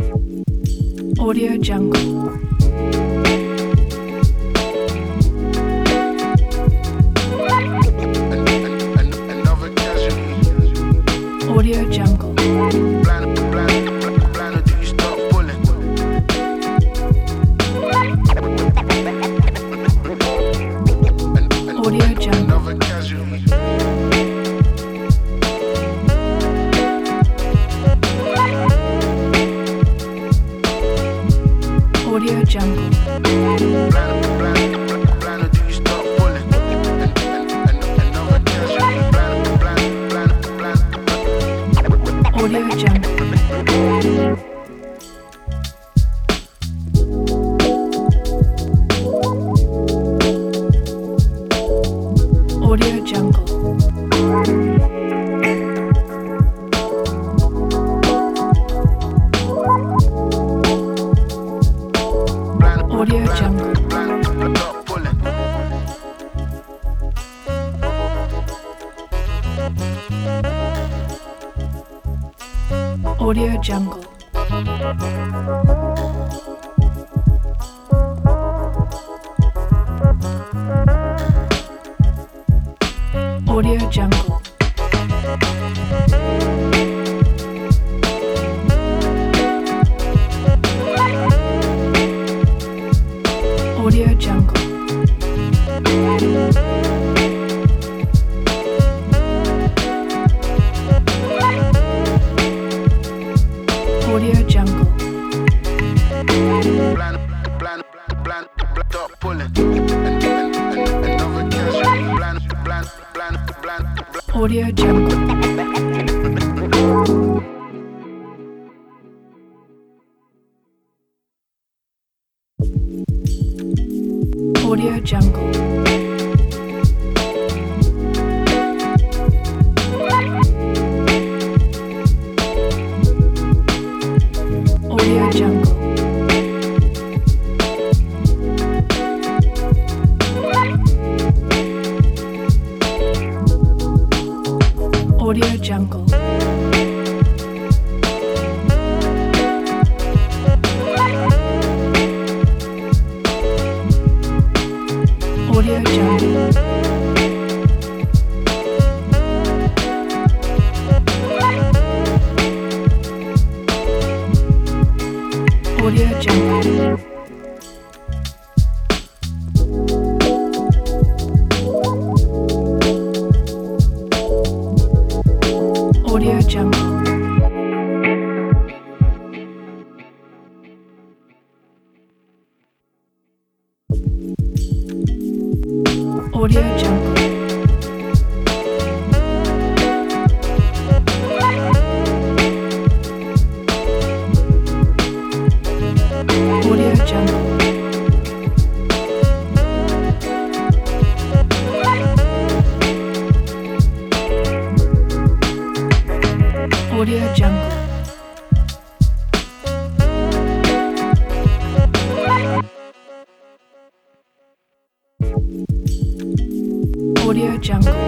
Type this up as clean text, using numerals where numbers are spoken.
Audio Jungle. Another casualty. Audio Jungle. Blind, do you stop pulling? Audio Jungle. Another casualty. Audio Jungle. Blind, do you stop pulling? Another casualty. Audio Jungle. Audio Jungle. Audio Jungle. Stop pulling. Audio Jungle. Audio Jungle. Audio Jungle. Audio Jungle. Blind, stop pulling. Another casualty. Blind. Audio Jungle. Audio Jungle. Audio Jungle. Audio Jungle. Audio Jungle. Audio Jungle. Audio Jungle. Audio Jungle. Audio Jungle. Audio Jungle. Audio Jungle.